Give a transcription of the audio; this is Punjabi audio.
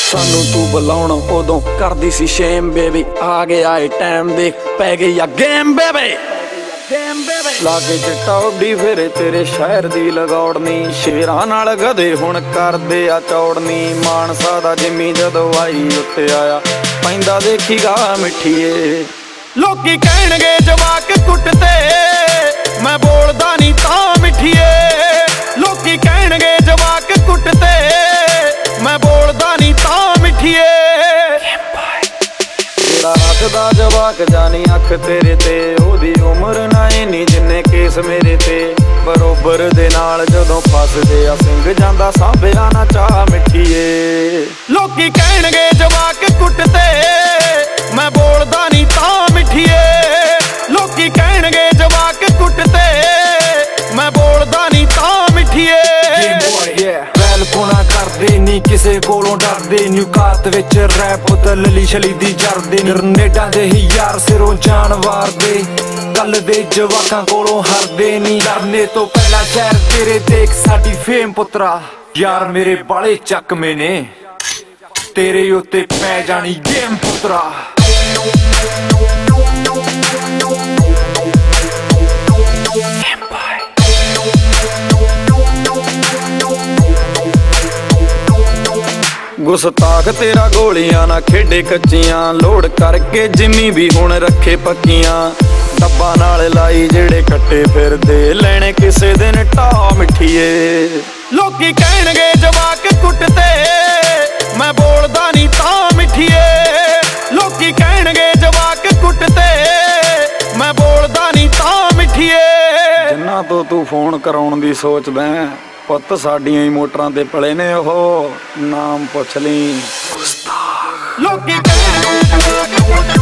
ਸਾਨੂੰ ਤੂੰ ਬੁਲਾਉਣ ਉਦੋਂ ਕਰਦੀ ਸੀ ਸ਼ੇਮ ਬੇਬੀ, ਆ ਗਿਆ ਏ ਟਾਈਮ ਦੇਖ ਪੈ ਗਈ ਆ ਗੇਮ ਬੇਬੀ। ਲਾਗੇ ਚਿੱਟਾ ਉੱਡੀ ਫਿਰੇ ਤੇਰੇ ਸ਼ਹਿਰ ਦੀ ਲਗੌੜਨੀ, ਸ਼ੇਰਾਂ ਨਾਲ ਗਧੇ ਹੁਣ ਕਰਦੇ ਆ ਚੌੜਨੀ। ਮਾਨਸਾ ਦਾ ਜਿੰਮੀ ਜਦੋਂ ਆਈ ਉੱਤੇ ਆਇਆ ਪੈਂਦਾ ਦੇਖੀਗਾ ਮਿੱਠੀਏ। ਲੋਕੀ ਕਹਿਣਗੇ ਜਵਾਕ ਕੁੱਟਦੇ, ਮੈਂ ਬੋਲਦਾ ਨਹੀਂ ਤਾਂ ਮਿੱਠੀਏ। ਲੋਕੀ ਕਹਿਣਗੇ ਜਵਾਕ ਕੁੱਟਦੇ, ਮੈਂ ਬੋਲਦਾ ਨਹੀਂ ਤਾਂ ਮਿੱਠੀਏ। ਤੇਰਾ ਰੱਖਦਾ ਜਵਾਕ ਜਾਨੀ ਅੱਖ ਤੇਰੇ ਤੇ, ਉਹਦੀ ਉਮਰ ਨਾ ਇੰਨੀ ਜਿੰਨੇ ਕੇਸ ਮੇਰੇ ਤੇ। ਬਰੋਬਰ ਦੇ ਨਾਲ ਜਦੋਂ ਫਸਦੇ ਆ ਸਿੰਘ ਜਾਂਦਾ ਸਾਂਭਿਆ ਨਾ ਚਾਹ ਮਿੱਠੀਏ। ਲੋਕੀ ਕਹਿਣਗੇ ਜਵਾਕ ਕੁੱਟਦੇ, ਮੈਂ ਬੋਲਦਾ ਨਹੀਂ ਤਾਂ ਮਿੱਠੀਏ। ਲੋਕੀ ਕਹਿਣਗੇ ਜਵਾਕ ਕੁੱਟਦੇ, ਮੈਂ ਬੋਲਦਾ ਨਹੀਂ ਤਾਂ ਮਿੱਠੀਏ। ਪੁਣਾ ਕਰਦੇ ਨੀ ਕਿਸੇ ਕੋਲੋਂ ਡਰਦੇ ਨੀ, ਔਕਾਤ ਵਿੱਚ ਰੈਪ ਦਲਲੀ ਛਲੀ ਦੀ ਜਰਦੇ ਨੀ। ਗਰਨੇਡਾਂ ਦੇ ਹੀ ਯਾਰ ਸਿਰੋਂ ਜਾਨ ਵਾਰਦੇ, ਗੱਲ ਦੇ ਜਵਾਕਾਂ ਕੋਲੋਂ ਹਰਦੇ ਨੀ। ਡਰਨੇ ਤੋਂ ਪਹਿਲਾਂ ਸ਼ਹਿਰ ਤੇਰੇ ਦੇਖ ਸਾਡੀ ਫੇਮ ਪੁੱਤਰਾ। ਯਾਰ ਮੇਰੇ ਬਾਲੇ ਚੱਕਵੇਂ ਨੇ, ਤੇਰੇ ਉੱਤੇ ਪੈ ਜਾਣੀ ਗੇਮ ਪੁੱਤਰਾ। ਗੁਸਤਾਖ ਤੇਰਾ ਗੋਲੀਆਂ ਨਾ ਖੇਡੇ ਕੱਚੀਆਂ, ਲੋਡ ਕਰਕੇ ਜਿੰਮੀ ਵੀ ਹੁਣ ਰੱਖੇ ਪੱਕੀਆਂ। ਡੱਬਾ ਨਾਲ ਲਾਈ ਜਿਹੜੇ ਕੱਟੇ ਫਿਰਦੇ, ਲੈਣੇ ਕਿਸੇ ਦਿਨ ਢਾਹ ਮਿੱਠੀਏ। ਲੋਕੀ ਕਹਿਣਗੇ ਜਵਾਕ ਕੁੱਟਦੇ, ਮੈਂ ਬੋਲਦਾ ਨਹੀਂ ਤਾਂ ਮਿੱਠੀਏ। ਲੋਕੀ ਕਹਿਣਗੇ ਜਵਾਕ ਕੁੱਟਦੇ, ਮੈਂ ਬੋਲਦਾ ਨਹੀਂ ਤਾਂ ਮਿੱਠੀਏ। ਜਿੰਨਾ ਤੋਂ ਤੂੰ ਫੋਨ ਕਰਾਉਣ ਦੀ ਸੋਚਦਾ ਪੁੱਤ, ਸਾਡੀਆਂ ਹੀ ਮੋਟਰਾਂ ਤੇ ਪਲੇ ਨੇ ਉਹ, ਨਾਮ ਪੁੱਛ ਲਈ। ਲੋਕੀ ਕਹਿਣਗੇ